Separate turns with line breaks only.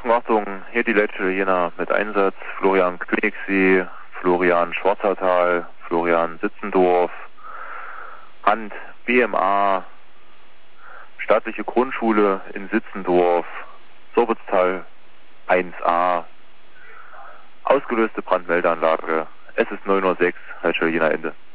Achtung, hier die letzte Jena mit Einsatz. Florian Königssee, Florian Schwarzertal, Florian Sitzendorf, Hand BMA, staatliche Grundschule in Sitzendorf, Sorbitztal 1a, ausgelöste Brandmeldeanlage. Es ist 9:06 Uhr, Jena Ende.